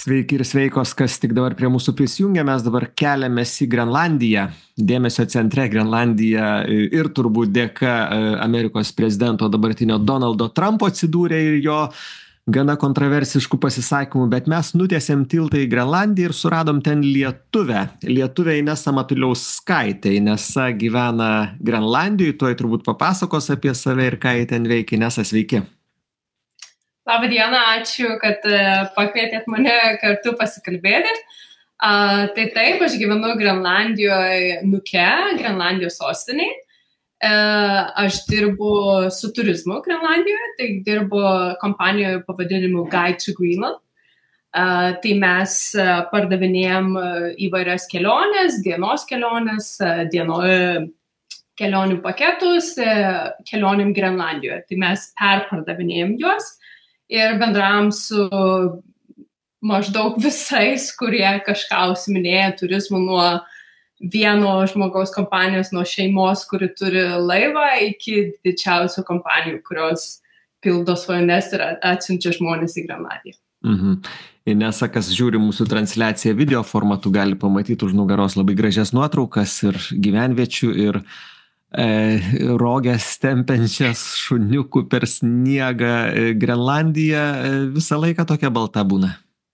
Sveiki ir sveikos, kas tik dabar prie mūsų prisijungia. Mes dabar keliamės į Grenlandiją. Dėmesio centre Grenlandija ir turbūt dėka Amerikos prezidento dabartinio Donaldo Trumpo atsidūrė ir jo gana kontroversiškų pasisakymų, bet mes nutiesėm tiltą į Grenlandiją ir suradom ten lietuvę Inesą Matuliauskaitę. Inesa gyvena Grenlandijoje, tuoj turbūt papasakos apie save ir ką jie ten veikia. Inesa, sveiki. Labą dieną, ačiū, kad pakvietėt mane kartu pasikalbėti. Tai taip, aš gyvenu Grenlandijoje, Nuke, Grenlandijos sostinėje. Aš dirbu su turizmu Grenlandijoje, tai dirbu kompanijoje pavadinimu Guide to Greenland. Tai mes pardavinėjom įvairias keliones, dienos keliones, kelionių paketus, kelionėm Grenlandijoje. Tai mes perpardavinėjom juos. Ir bendravom su maždaug visais, kurie kažką užsiminėja turizmu, nuo vieno žmogaus kompanijos, nuo šeimos, kuri turi laivą, iki didžiausių kompanijų, kurios pildo svajones ir atsiunčia žmonės į Grenlandiją. Inesa, kas žiūri mūsų transliaciją video formatu, gali pamatyti už nugaros labai gražias nuotraukas ir gyvenviečių, ir rogės tempiančias šuniukų per sniegą. Grenlandija visą laiką tokia balta būna?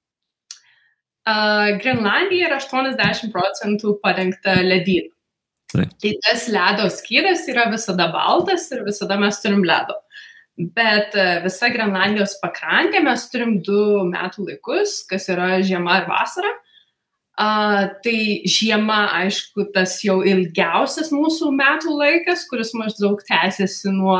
Grenlandija yra 80% padengta ledynu. Tai tas ledo skydas yra visada baltas ir visada mes turim ledo. Bet visa Grenlandijos pakrantė mes turim 2 metų laikus, kas yra žiema ir vasara. Tai žiema, aišku, tas jau ilgiausias mūsų metų laikas, kuris maždaug tęsiasi nuo,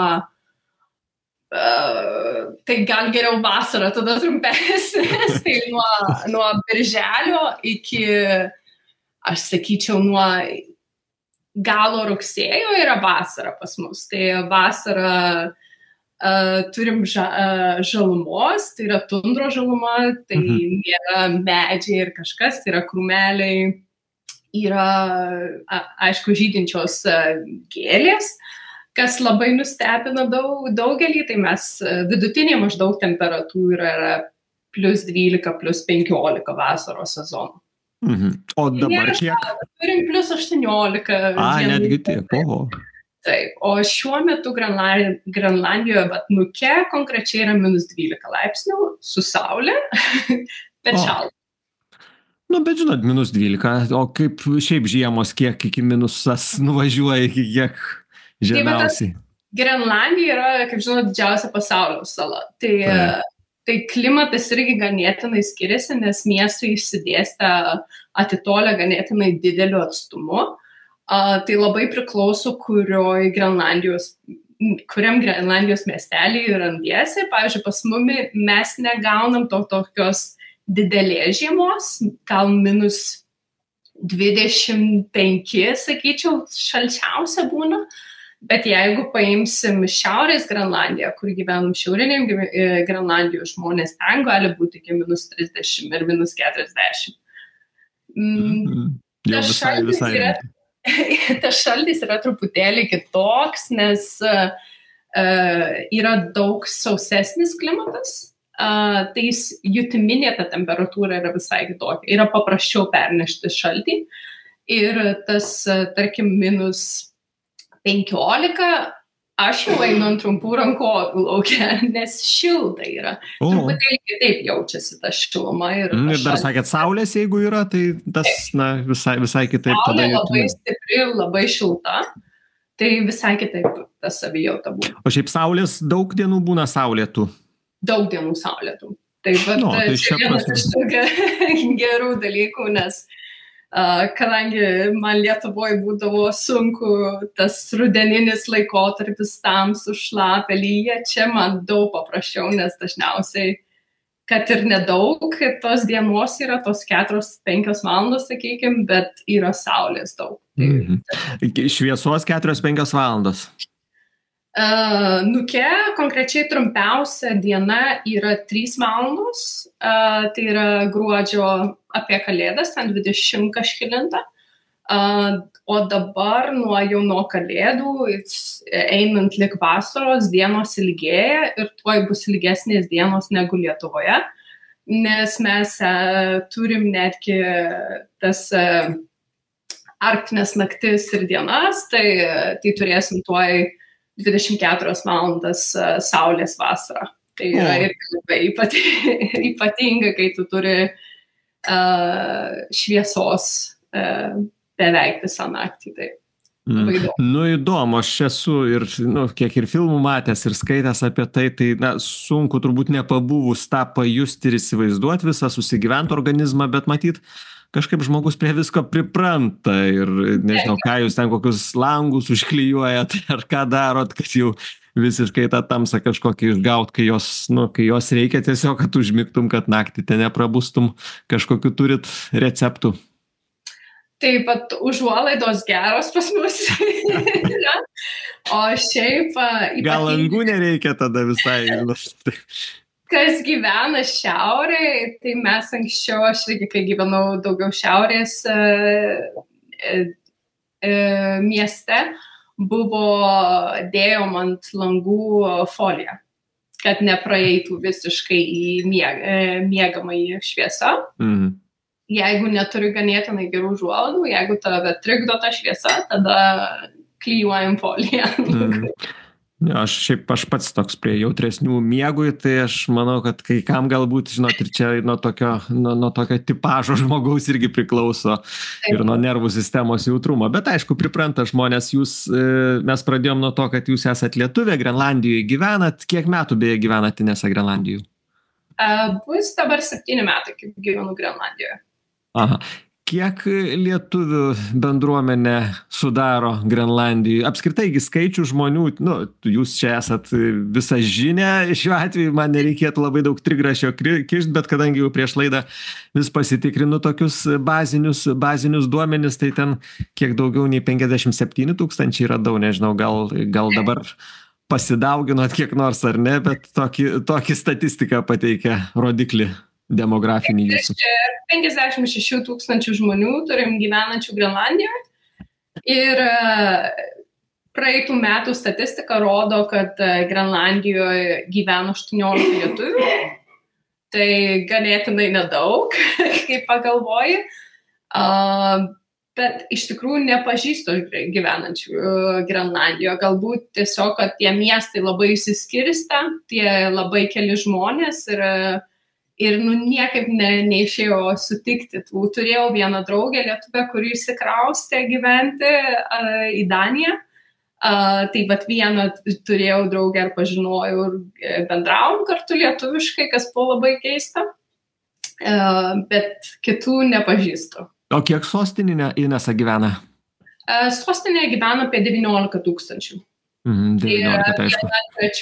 tai gal geriau vasara, tada trumpesnis, tai nuo birželio iki, aš sakyčiau, nuo galo rugsėjo yra vasara pas mus. Tai vasara turim žalumos, tai yra tundro žaluma, tai nėra medžiai ir kažkas, tai yra krūmeliai, yra, aišku, žydinčios gėlės, kas labai nustebino daugelį, tai mes vidutinė maždaug temperatūra yra +12, +15 vasaros sezonų. O dabar kiek? Turim +18. Netgi tiek, oho. Taip, o šiuo metu Grenlandijoje, bet Nuke konkrečiai yra -12 laipsnių su saulė, bet šalta. Bet žinot, -12, o kaip šiaip žiemos, kiek iki minusas nuvažiuoja, iki kiek žemiausiai? Grenlandija yra, kaip žinot, didžiausia pasaulio sala. Tai klimatas irgi ganėtinai skiriasi, nes miestai išsidėstę atitolę ganėtinai dideliu atstumu. Tai labai priklauso, kuriam Grenlandijos miestelį randiesi. Pavyzdžiui, pas mumi mes negaunam tokios didelės žiemos, gal -25, sakyčiau, šalčiausia būna. Bet jeigu paimsim Šiaurės Grenlandiją, kur gyvenam šiauriniam Grenlandijos žmonės, ten gali būti iki -30 ir -40. Jau visai. Tas šaltis yra truputėlį kitoks, nes yra daug sausesnis klimatas, tai jutiminė ta temperatūra yra visai kitokia. Yra paprasčiau pernešti šaltį ir tas, tarkim, -15, aš jau einu ant trumpų rankovių lauke, nes šilta yra. Truputėlį kitaip jaučiasi ta šiluma. Ir dar sakėt, saulės jeigu yra, tai tas visai kitaip. Saulė labai stipri, labai šilta, tai visai kitaip tas savijauta būna. O šiaip saulės daug dienų būna saulėtų? Daug dienų saulėtų. Tai čia vienas iš tokių gerų dalykų, nes kadangi man Lietuvoje būdavo sunku tas rudeninis laikotarpis, tamsų, šlapia, lyja, čia man daug paprasčiau, nes dažniausiai, kad ir nedaug tos dienos yra, tos 4-5 valandos, sakykime, bet yra saulės daug. Šviesos 4-5 valandos? Nuke konkrečiai trumpiausia diena yra 3 valandos, tai yra gruodžio apie Kalėdas, ten 20 kažkelintą, o dabar nuo Kalėdų, einant lik vasaros, dienos ilgėja ir tuoj bus ilgesnės dienos negu Lietuvoje. nes mes turim netgi tas arktinės naktis ir dienas, tai turėsim tuoj 24 valandas saulės vasarą. Tai yra irgi labai ypatinga, kai tu turi šviesos beveik visą naktį. Tai. Nu įdomu, aš esu ir, kiek ir filmų matęs ir skaitęs apie tai, sunku turbūt nepabuvus tą pajusti ir įsivaizduoti visą susigyvent organizmą, bet matyt, kažkaip žmogus prie visko pripranta ir nežinau, ką jūs ten kokius langus užklijuojat ar ką darot, kad jau visiškai tą tamsą kažkokį išgaut, kai jos reikia tiesiog, kad užmigtum, kad naktį ten neprabustum, kažkokiu turit receptų. Taip pat užuolaidos geros pas mus. O šiaip... Gal langų nereikia tada visai. Kas gyvena šiaurėje, tai mes anksčiau, aš irgi, kai gyvenau daugiau šiaurės mieste, dėjom ant langų foliją, kad nepraeitų visiškai į miegamąjį šviesą. Jeigu neturi ganėtinai gerų užuolaidų, jeigu tave trikdo ta šviesa, tada klijuojam foliją. Aš pats toks prie jautresnių miegui, tai aš manau, kad kai kam galbūt, žinot, ir čia nuo tokio tipažo žmogaus irgi priklauso ir nuo nervų sistemos jautrumo. Bet aišku, pripranta žmonės, mes pradėjom nuo to, kad jūs esat lietuvė, Grenlandijoje gyvenat. Kiek metų beje gyvenat Inesa Grenlandijoje? Bus dabar 7 metai, kaip gyvenu Grenlandijoje. Aha. Kiek lietuvių bendruomenė sudaro Grenlandijoje? Apskritai, skaičių žmonių, jūs čia esat visažinė, šiuo atveju man nereikėtų labai daug trigrašio kišt, bet kadangi jau prieš laidą vis pasitikrinu tokius bazinius duomenis, tai ten kiek daugiau nei 57 000 radau, nežinau, gal dabar pasidauginot kiek nors ar ne, bet tokį statistiką pateikia rodiklį demografinį jūsų. 56 000 žmonių turim gyvenančių Grenlandijoje ir praeitų metų statistika rodo, kad Grenlandijoje gyvena 18 lietuvių, tai ganėtinai nedaug, kaip pagalvoji, bet iš tikrųjų nepažįstu gyvenančių Grenlandijoje, galbūt tiesiog, kad tie miestai labai išsiskirstę, tie labai keli žmonės ir niekaip neišėjo sutikti. Turėjau vieną draugę lietuvę, kuri išsikraustė gyventi į Daniją. Tai vat vieną turėjau draugę ir pažinojau ir bendravom kartu lietuviškai, kas buvo labai keista. Bet kitų nepažįstu. O kiek sostinė Inesa gyvena? Sostinėje gyvena apie 19 000. 19, tai aišku.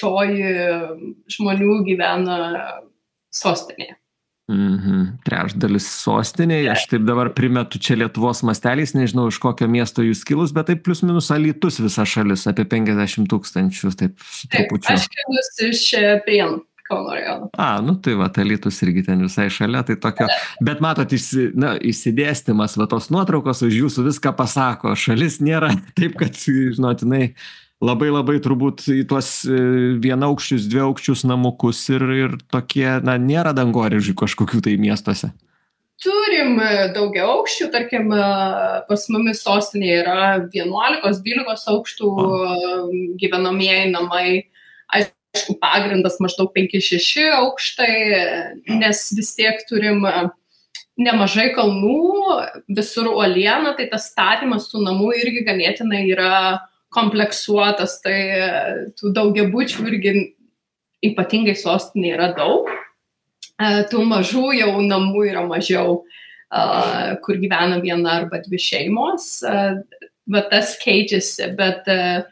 1/3 žmonių gyvena sostinėje. Trečdalis sostinėje. Aš taip dabar primetu čia Lietuvos masteliais, nežinau, iš kokio miesto jūs kilus, bet taip plius minus Alytus visa šalis, apie 50 000, taip su trupučiu. Aš kilus iš Prienų, Kauno rajono. Tai va, Alytus irgi ten visai šalia, tai tokio. Bet matot, išsidėstymas, va tos nuotraukos už jūsų viską pasako. Šalis nėra taip, kad, žinot, labai turbūt į tuos vienaukščius, dviaukščius namukus ir tokie, nėra dangoraižių kažkokių tai miestuose. Turim daugiaaukščių, tarkim, pas mumis sostinėje yra 11-12 aukštų gyvenamieji namai. Aišku, pagrindas maždaug 5-6 aukštai, nes vis tiek turim nemažai kalnų, visur uoliena, tai tas statymas tų namų irgi ganėtinai yra kompleksuotas, tai tų daugiabučių irgi ypatingai sostinėje yra daug. Tų mažų jau namų yra mažiau, kur gyvena viena arba dvi šeimos. Bet tas keičiasi, bet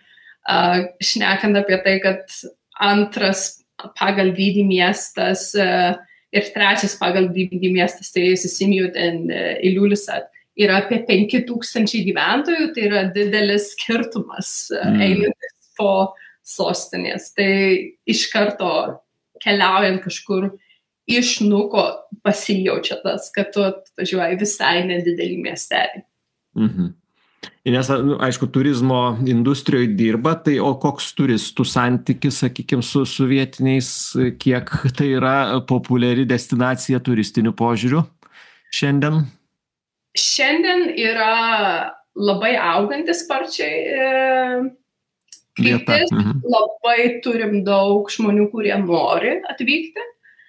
šnekant apie tai, kad antras pagal dydį miestas ir trečias pagal dydį miestas, tai Sisimiut ir Ilulissat, yra apie 5 000 gyventojų, tai yra didelis skirtumas einantis po sostinės. Tai iš karto keliaujant kažkur iš nuko pasijaučia tas, kad tu važiuoji visai nedidelį miestelį. Nes, nu, aišku, turizmo industrijoje dirba, tai o koks turistų santykis, sakykime, su vietiniais, kiek tai yra populiari destinacija turistiniu požiūriu šiandien? Šiandien yra labai augantis sparčiai kryptis. Labai turim daug žmonių, kurie nori atvykti.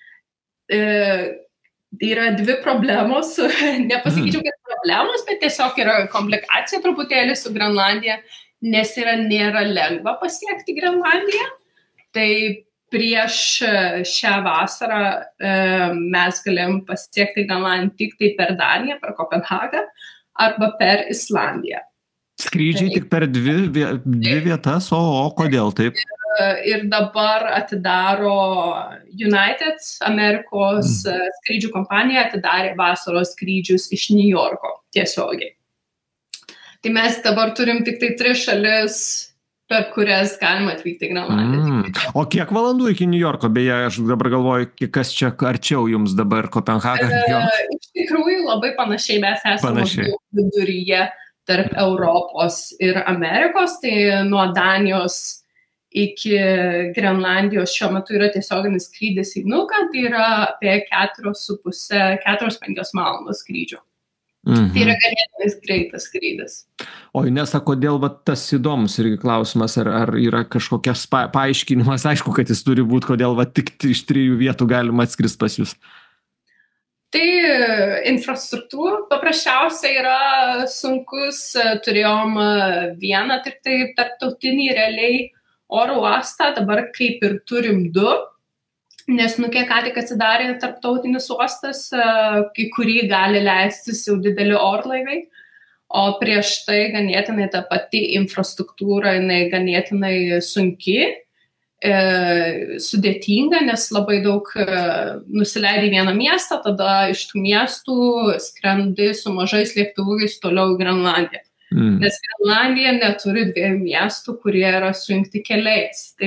Yra dvi problemos, nepasakyčiau, kad problemos, bet tiesiog yra komplikacija truputėlį su Grenlandija, nes nėra lengva pasiekti Grenlandiją. Tai prieš šią vasarą mes galėjom pasiekti Grenlandiją tik tai per Daniją, per Kopenhagą arba per Islandiją. Skrydžiai tik per dvi vietas, o kodėl taip? Ir dabar atidaro United, Amerikos skrydžių kompanija atidarė vasaros skrydžius iš New Yorko tiesiogiai. Tai mes dabar turim tik tai 3 šalis, per kurias galima atvykti į Grenlandiją. O kiek valandų iki New Yorko? Beje, aš dabar galvoju, kas čia arčiau jums dabar, Kopenhaga? Iš tikrųjų labai panašiai, mes esame viduryje tarp Europos ir Amerikos, tai nuo Danijos iki Grenlandijos šiuo metu yra tiesioginis skrydis į Nuką, tai yra apie 4,5–5 valandos skrydžio. Tai yra ganėtinai greitas skrydis. O Inesa, kodėl tas įdomus irgi klausimas, ar yra kažkokias paaiškinimas, aišku, kad jis turi būti, kodėl tik iš 3 vietų galima atskrist pas jūs? Tai infrastruktūra paprasčiausiai yra sunkus, turėjom vieną tik tai tarptautinį realiai oro uostą, dabar kaip ir turim 2, nes Nuke ką tik atsidarė tarptautinis uostas, į kurį gali leistis jau dideli orlaiviai, o prieš tai ganėtinai ta pati infrastruktūra, jinai ganėtinai sunki, sudėtinga, nes labai daug nusileidai į vieną miestą, tada iš tų miestų skrendi su mažais lėktuvais toliau į Grenlandiją. Nes Grenlandija neturi 2 miestų, kurie yra sujungti keliais. Tai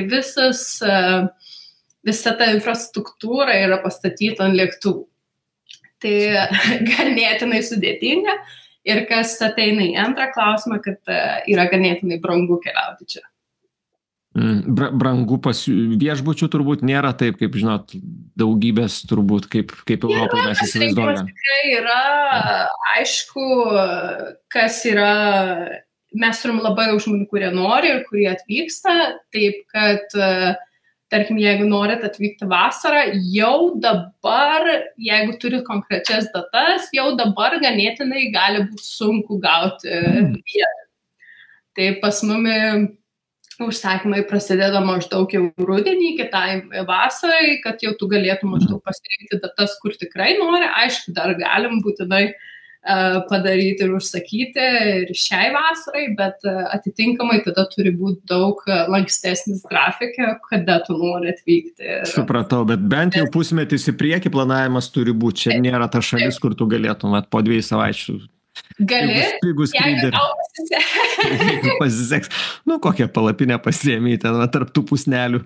visa ta infrastruktūra yra pastatyta ant lėktuvų. Tai ganėtinai sudėtinga. Ir kas ateina į antrą klausimą, kad yra ganėtinai brangu keliauti čia. Brangu pas viešbučių turbūt nėra taip, kaip žinot, daugybės turbūt, kaip Europoje mes įsivaizduojame. Tikrai yra, aišku, kas yra, mes turim labai daug žmonių, kurie nori ir kurie atvyksta, taip kad, tarkim, jeigu norit atvykti vasarą, jau dabar, jeigu turit konkrečias datas, jau dabar ganėtinai gali būti sunku gauti vietą. Tai pas mumi užsakymai prasideda maždaug jau rudenį, kitai vasarai, kad jau tu galėtum maždaug pasirinkti datas, kur tikrai nori. Aišku, dar galim būtinai padaryti ir užsakyti ir šiai vasarai, bet atitinkamai tada turi būti daug lankstesnis grafikė, kada tu nori atvykti. Supratau, bet bent jau pusmetis į priekį planavimas turi būti. Čia nėra ta šalis, kur tu galėtum po 2 savaičių. Gali, jeigu pasiseks. Nu, kokią palapinę pasiėmė ten tarp tų pusnelių.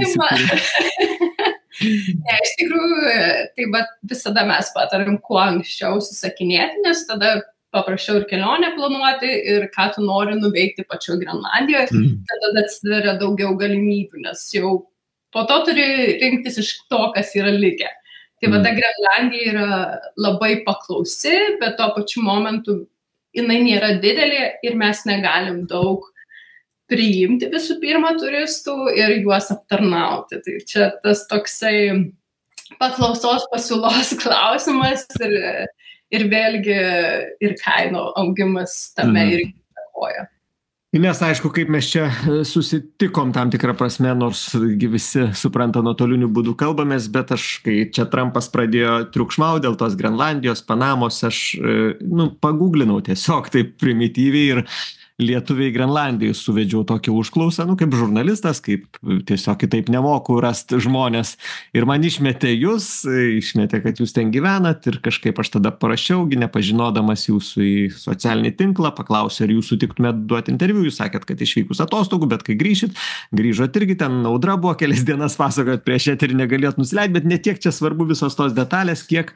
Ne, iš tikrųjų, tai visada mes patarim kuo anksčiau susakinėti, nes tada paprasčiau ir kelionę planuoti ir ką tu nori nuveikti pačioje Grenlandijoje, tada atsiveria daugiau galimybių, nes jau po to turi rinktis iš to, kas yra likę. Tai ta Grenlandija yra labai paklausi, bet tuo pačiu momentu jinai nėra didelė ir mes negalim daug priimti visų pirma turistų ir juos aptarnauti. Tai čia tas toksai paklausos pasiūlos klausimas ir vėlgi ir kainų augimas tame irgi įtakoja. Nes aišku, kaip mes čia susitikom tam tikrą prasme, nors visi supranta nuotoliniu būdu kalbamės, bet kai čia Trumpas pradėjo triukšmauti dėl tos Grenlandijos, Panamos, aš paguglinau tiesiog taip primityviai ir lietuviai Grenlandijai suvedžiau tokią užklausą, kaip žurnalistas, kaip tiesiog kitaip nemoku rasti žmonės. Ir man išmetė kad jūs ten gyvenat ir kažkaip aš tada parašiaugi, nepažinodamas jūsų į socialinį tinklą, paklausė, ar jūs sutiktumėt duoti interviu, jūs sakėt, kad išvykus atostogų, bet kai grįžot irgi ten audra buvo, kelias dienas pasakojot prieš eterį negalėjot nusileisti, bet ne tiek čia svarbu visos tos detalės, kiek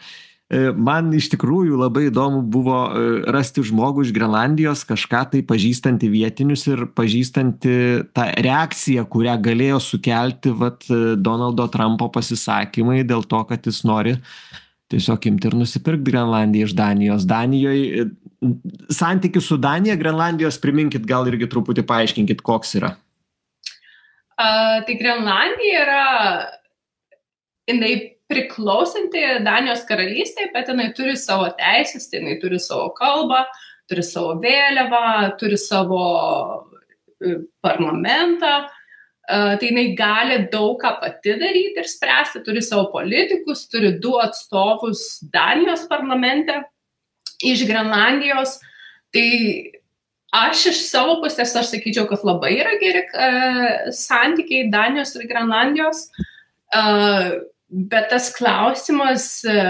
Man iš tikrųjų labai įdomu buvo rasti žmogų iš Grenlandijos, kažką tai pažįstantį vietinius ir pažįstantį tą reakciją, kurią galėjo sukelti Donaldo Trumpo pasisakymai dėl to, kad jis nori tiesiog imti ir nusipirkti Grenlandiją iš Danijos. Danijoje santykis su Danija, Grenlandijos, priminkit, gal irgi truputį paaiškinkit, koks yra. Tai Grenlandija yra, jinai priklausanti Danijos karalystėje, bet jinai turi savo teisės, tai jinai turi savo kalbą, turi savo vėliavą, turi savo parlamentą, tai jinai gali daug ką pati daryti ir spręsti, turi savo politikus, turi 2 atstovus Danijos parlamente iš Grenlandijos, tai aš iš savo pusės, aš sakyčiau, kad labai yra geri santykiai Danijos ir Grenlandijos, bet tas klausimas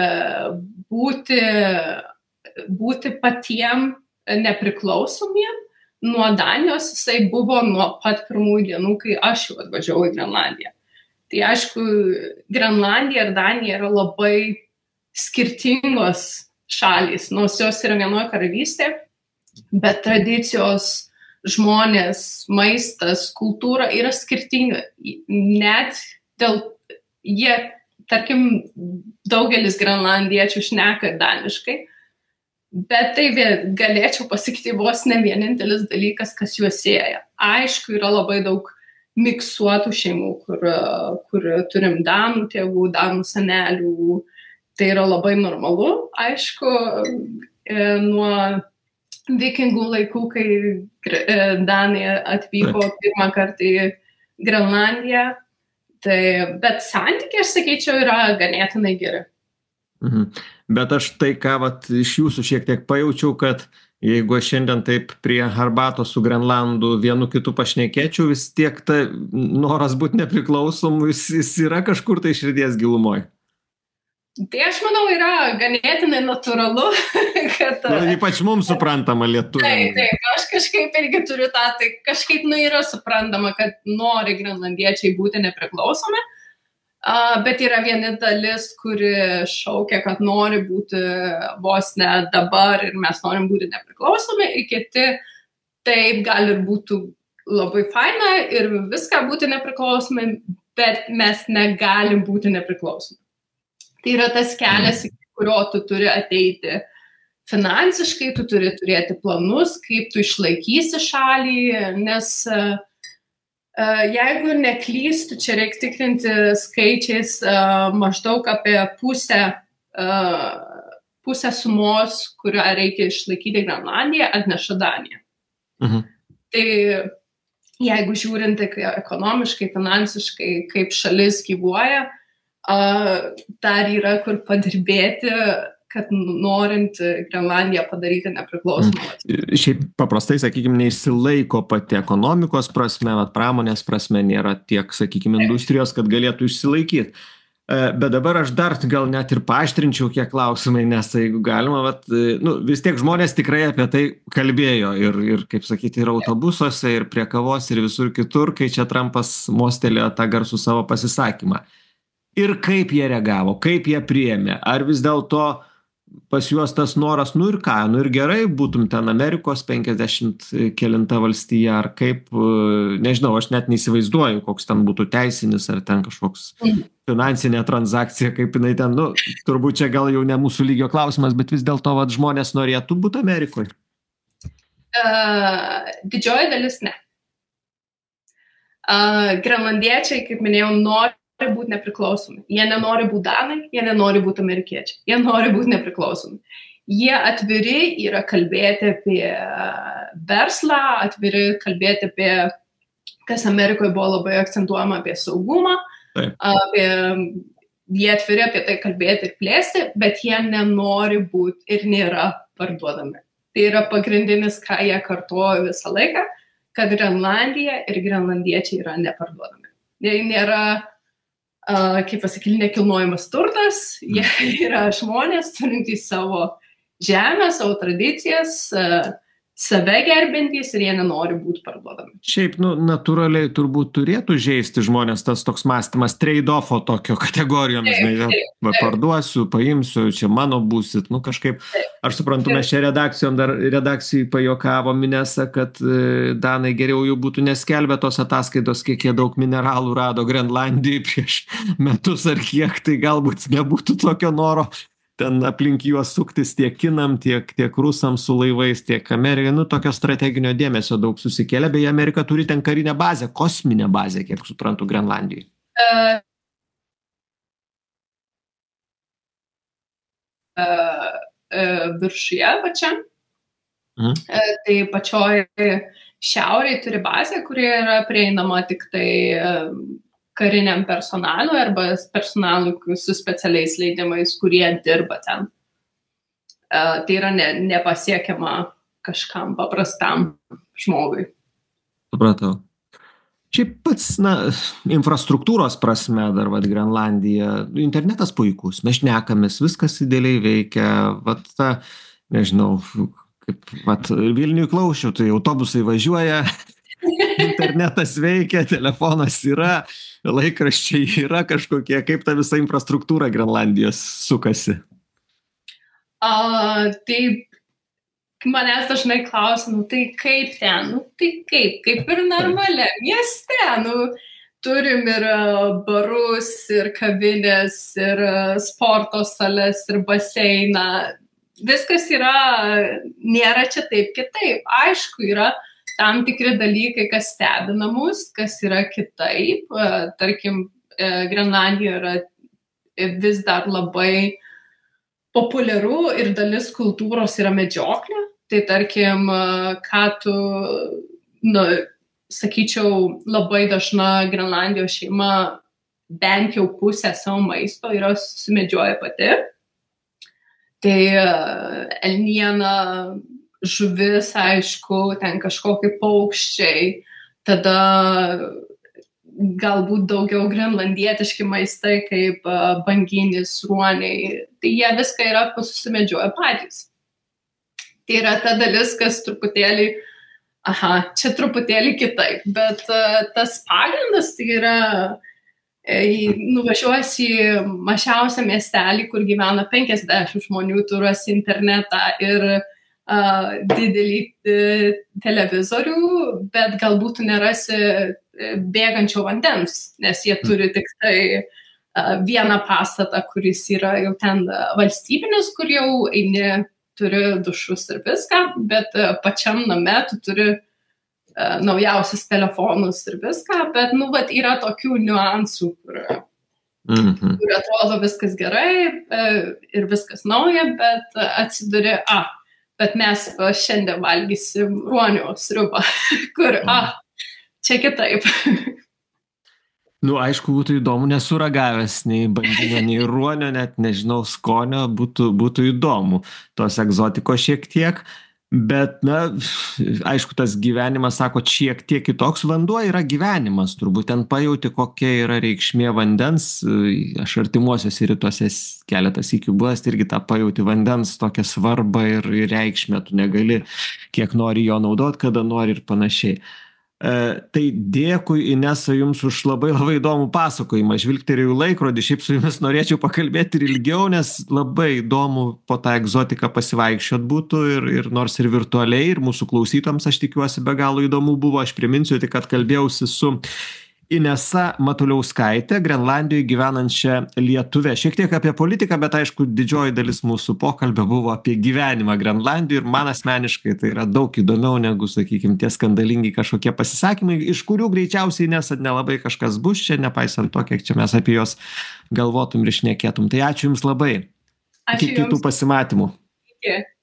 būti patiem nepriklausomiem nuo Danijos, jisai buvo nuo pat pirmųjų dienų, kai aš jau atvažiavau į Grenlandiją. Tai aišku, Grenlandija ir Danija yra labai skirtingos šalys, nors jos yra vienoje karalystėje, bet tradicijos, žmonės, maistas, kultūra yra skirtinga. Net dėl tarkim, daugelis grenlandiečių šneka daniškai, bet tai galėčiau pasakyti vos ne vienintelis dalykas, kas juos sieja. Aišku, yra labai daug miksuotų šeimų, kur turim danų tėvų, danų senelių. Tai yra labai normalu, aišku, nuo vikingų laikų, kai danai atvyko pirmą kartą į Grenlandiją. Bet santykiai, aš sakyčiau, yra ganėtinai geri. Bet aš tai, ką iš jūsų šiek tiek pajaučiau, kad jeigu aš šiandien taip prie arbatos su Grenlandu vienu kitu pašnekėčiau, vis tiek noras būti nepriklausomu, jis yra kažkur tai širdies gilumoje. Tai aš manau, yra ganėtinai natūralu, kad... Ypač mums suprantama lietuviai. Taip, aš kažkaip irgi turiu tą, tai kažkaip yra suprantama, kad nori grenlandiečiai būti nepriklausomi, bet yra viena dalis, kuri šaukia, kad nori būti vos ne dabar ir mes norim būti nepriklausomi, ir kiti taip gali ir būtų labai faina ir viską būti nepriklausomi, bet mes negalim būti nepriklausomi. Tai yra tas kelias, į kurio tu turi ateiti finansiškai, tu turi turėti planus, kaip tu išlaikysi šalį, nes jeigu neklystu, čia reikia tikrinti skaičiais, maždaug apie pusę sumos, kurią reikia išlaikyti Grenlandiją, atneša Danija. Tai jeigu žiūrint ekonomiškai, finansiškai, kaip šalis gyvuoja, dar yra kur padirbėti, kad norint Grenlandiją padaryti nepriklausomą. Šiaip paprastai, sakykime, neišsilaiko pati ekonomikos prasme, pramonės prasme, nėra tiek, sakykime, industrijos, kad galėtų išsilaikyti. Bet dabar aš dar gal net ir paaštrinčiau kiek klausimai, nes jeigu galima, vis tiek žmonės tikrai apie tai kalbėjo ir kaip sakyti, ir autobusuose, ir prie kavos, ir visur kitur, kai čia Trumpas mostelėjo tą garsų savo pasisakymą. Ir kaip jie reagavo, kaip jie priėmė, ar vis dėlto pas juos tas noras, ir ką, ir gerai, būtum ten Amerikos 50 kelinta valstija, ar kaip, nežinau, aš net neįsivaizduoju, koks ten būtų teisinis, ar ten kažkoks finansinė transakcija, kaip jinai ten, turbūt čia gal jau ne mūsų lygio klausimas, bet vis dėlto žmonės norėtų būti Amerikoje. Didžioji dalis ne. Grenlandiečiai, kaip minėjau, nori būti nepriklausomi. Jie nenori būti danai, jie nenori būti amerikiečiai. Jie nori būti nepriklausomi. Jie atviri yra kalbėti apie verslą, atviri kalbėti apie, kas Amerikoje buvo labai akcentuojama, apie saugumą, jie atviri apie tai kalbėti ir plėsti, bet jie nenori būti ir nėra parduodami. Tai yra pagrindinis, ką jie kartuoja visą laiką, kad Grenlandija ir grenlandiečiai yra neparduodami. Jie nėra kaip pasakyti, nekilnojamas turtas, jie yra žmonės turintys savo žemę, savo tradicijas, save gerbintys ir jie nenori būti parduodami. Šiaip, natūraliai turbūt turėtų žeisti žmonės tas toks mąstymas trade-offo tokio kategorijomis, žinai, parduosiu, paimsiu, čia mano būsit, kažkaip, aš suprantu, mes čia redakcijai pajuokavom Inesa, kad danai geriau jau būtų neskelbę tos ataskaitos, kiek jie daug mineralų rado Grenlandijai prieš metus ar kiek, tai galbūt nebūtų tokio noro ten aplink juos suktis tiek kinam, tiek rusams su laivais, tiek Amerikai. Tokio strateginio dėmesio daug susikėlė. Beje, Amerika turi ten karinę bazę, kosminę bazę, kiek suprantu, Grenlandijai. Viršuje pačiam. Tai pačioj šiaurėje turi bazę, kuri yra prieinama tik tai kariniam personalui arba personalui su specialiais leidimais, kurie dirba ten. Tai yra nepasiekiama kažkam paprastam žmogui. Supratau. Šiaip pats, infrastruktūros prasme dar, Grenlandija, internetas puikus, mes šnekamės, viskas idealiai veikia, nežinau, kaip, Vilniui Klausčiau, tai autobusai važiuoja, internetas veikia, telefonas yra, laikraščiai yra kažkokie, kaip ta visa infrastruktūra Grenlandijos sukasi? Taip, manęs dažnai klausia, tai kaip ten, kaip ir normalia mieste, turim ir barus, ir kavinės, ir sporto sales, ir baseiną, viskas nėra čia taip kitaip, aišku, yra tam tikri dalykai, kas stebina mus, kas yra kitaip. Tarkim, Grenlandija yra vis dar labai populiaru ir dalis kultūros yra medžioklė. Tai tarkim, ką tu, sakyčiau, labai dažna Grenlandijos šeima bent jau pusę savo maisto yra sumedžioja pati. Tai elniena, žuvis, aišku, ten kažkokie paukščiai, tada galbūt daugiau grenlandietiški maistai kaip banginis, ruoniai, tai jie viską yra susimedžioja patys. Tai yra ta dalis, kas truputėlį, čia truputėlį kitaip, bet tas pagrindas tai yra, nuvažiuosi į mažiausią miestelį, kur gyvena 50 žmonių, tu rasi internetą ir didelį televizorių, bet galbūt nerasi bėgančio vandens, nes jie turi tik tai vieną pastatą, kuris yra jau ten valstybinis, kur jau eini, turi dušus ir viską, bet pačiam name tu turi naujausius telefonus ir viską, bet, yra tokių niuansų, kur atrodo viskas gerai ir viskas nauja, bet atsiduri, bet mes šiandien valgysim ruonio sriubą, kur, čia kitaip. Aišku, būtų įdomu, nesu ragavęs nei banginio, nei ruonio, net nežinau skonio, būtų įdomu. Tos egzotikos šiek tiek, bet, aišku, tas gyvenimas, sako, šiek tiek kitoks. Vanduo yra gyvenimas, turbūt ten pajauti, kokia yra reikšmė vandens. Aš artimuosiuose rytuose keletą sykių buvęs, irgi tą pajauti vandens tokią svarbą ir reikšmę, tu negali kiek nori jo naudot, kada nori ir panašiai. Tai dėkui, Inesa, jums už labai labai įdomų pasakojimą. Žvilgterėjau laikrodį, šiaip su jumis norėčiau pakalbėti ir ilgiau, nes labai įdomu po tą egzotiką pasivaikščiot būtų ir nors ir virtualiai, ir mūsų klausytojams, aš tikiuosi, be galo įdomu buvo. Aš priminsiu tik, kad kalbėjausi su Inesa Matuliauskaitė, Grenlandijoje gyvenančia lietuvė. Šiek tiek apie politiką, bet aišku, didžioji dalis mūsų pokalbio buvo apie gyvenimą Grenlandijoje ir man asmeniškai tai yra daug įdomiau negu, sakykime, tie skandalingi kažkokie pasisakymai, iš kurių greičiausiai nelabai kažkas bus čia, nepaisant to, kiek čia mes apie juos galvotum ir šnekėtum. Tai ačiū Jums labai. Ačiū Iki kitų pasimatymų. Iki.